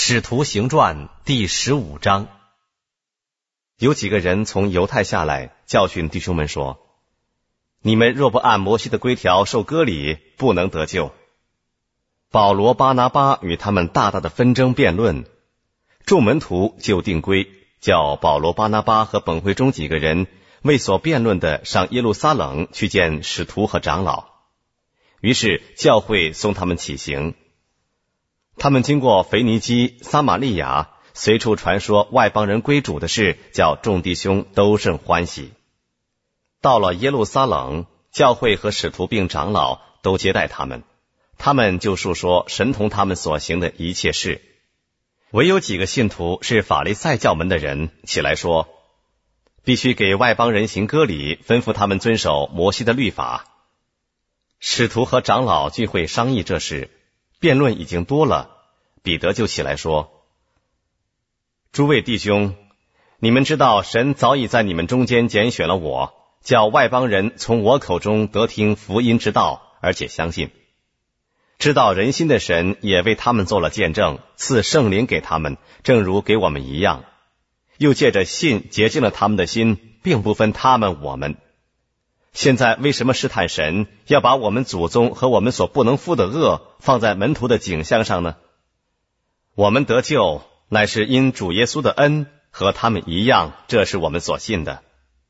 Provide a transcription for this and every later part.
使徒行传第15章。有几个人从犹太下来，教训弟兄们说：你们若不按摩西的规条受割礼，不能得救。保罗、巴拿巴与他们大大的纷争辩论，众门徒就定规，叫保罗、巴拿巴和本会中几个人为所辩论的上耶路撒冷去见使徒和长老。于是教会送他们起行。他们经过腓尼基、撒玛利亚，随处传说外邦人归主的事，叫众弟兄都甚欢喜。到了耶路撒冷，教会和使徒并长老都接待他们，他们就述说神同他们所行的一切事。唯有几个信徒是法利赛教门的人，起来说，必须给外邦人行割礼，吩咐他们遵守摩西的律法。使徒和长老聚会商议这事，辩论已经多了，彼得就起来说：诸位弟兄，你们知道神早已在你们中间拣选了我，叫外邦人从我口中得听福音之道，而且相信。知道人心的神也为他们做了见证，赐圣灵给他们，正如给我们一样，又借着信洁净了他们的心，并不分他们我们。现在为什么试探神，要把我们祖宗和我们所不能负的恶放在门徒的景象上呢？我们得救乃是因主耶稣的恩，和他们一样，这是我们所信的。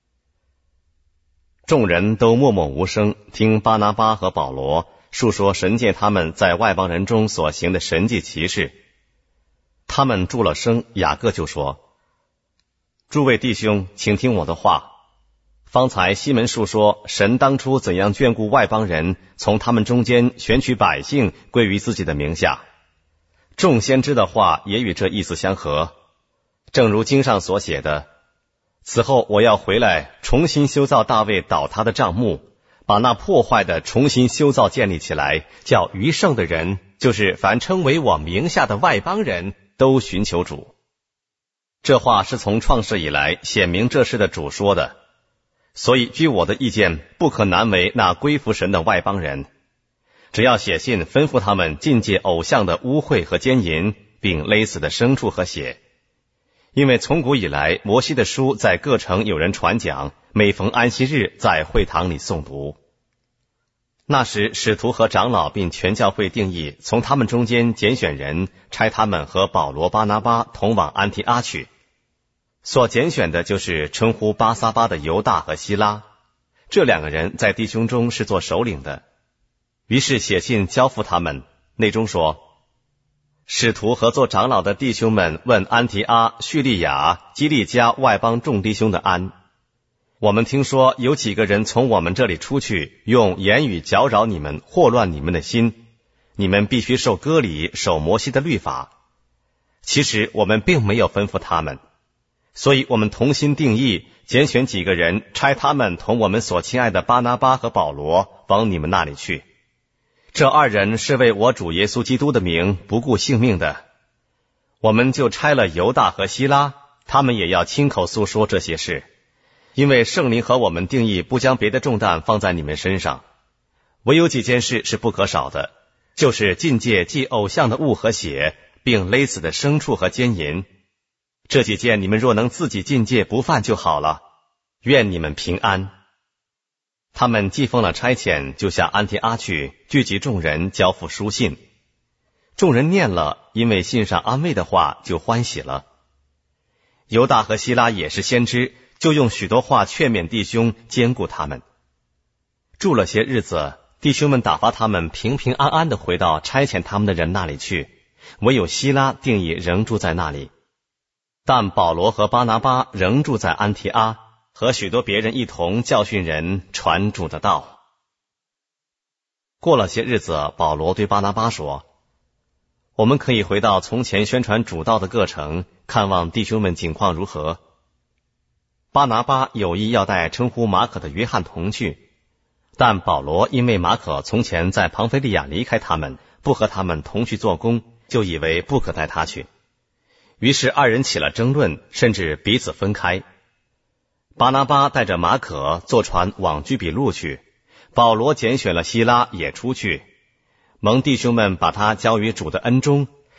众人都默默无声，听巴拿巴和保罗述说神借他们在外邦人中所行的神迹奇事。他们住了声，雅各就说：诸位弟兄，请听我的话。方才西门述说神当初怎样眷顾外邦人，从他们中间选取百姓归于自己的名下。众先知的话也与这意思相合，正如经上所写的：此后我要回来，重新修造大卫倒塌的帐幕，把那破坏的重新修造建立起来，叫余剩的人，就是凡称为我名下的外邦人，都寻求主。这话是从创世以来显明这事的主说的，所以据我的意见，不可难为那归服神的外邦人，只要写信吩咐他们禁戒偶像的污秽和奸淫，并勒死的牲畜和血。因为从古以来，摩西的书在各城有人传讲，每逢安息日在会堂里诵读。那时使徒和长老并全教会定义，从他们中间拣选人，差他们和保罗、巴拿巴同往安提阿去。所拣选的就是称呼巴撒巴的犹大和希拉，这两个人在弟兄中是做首领的。于是写信交付他们，内中说：使徒和做长老的弟兄们问安提阿、叙利亚、基利家外邦众弟兄的安。我们听说有几个人从我们这里出去，用言语搅扰你们，祸乱你们的心，你们必须受割礼，守摩西的律法。其实我们并没有吩咐他们，所以我们同心定义，拣选几个人，差他们同我们所亲爱的巴拿巴和保罗往你们那里去。这二人是为我主耶稣基督的名不顾性命的。我们就差了犹大和希拉，他们也要亲口诉说这些事，因为圣灵和我们定义不将别的重担放在你们身上。唯有几件事是不可少的，就是禁戒祭偶像的物和血，并勒死的牲畜和奸淫。这几件你们若能自己禁戒不犯就好了，愿你们平安。他们既奉了差遣，就下安提阿去，聚集众人，交付书信。众人念了，因为信上安慰的话，就欢喜了。犹大和希拉也是先知，就用许多话劝勉弟兄，坚固他们。住了些日子，弟兄们打发他们平平安安地回到差遣他们的人那里去，唯有希拉定义仍住在那里。但保罗和巴拿巴仍住在安提阿，和许多别人一同教训人，传主的道。过了些日子，保罗对巴拿巴说：我们可以回到从前宣传主道的各城，看望弟兄们景况如何。巴拿巴有意要带称呼马可的约翰同去，但保罗因为马可从前在庞菲利亚离开他们，不和他们同去做工，就以为不可带他去。于是二人起了争论，甚至彼此分开。巴拿巴带着马可坐船往居比路去，保罗拣选了希拉也出去，蒙弟兄们把他交于主的恩中，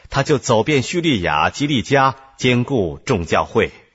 他就走遍叙利亚、基利家，兼顾众教会。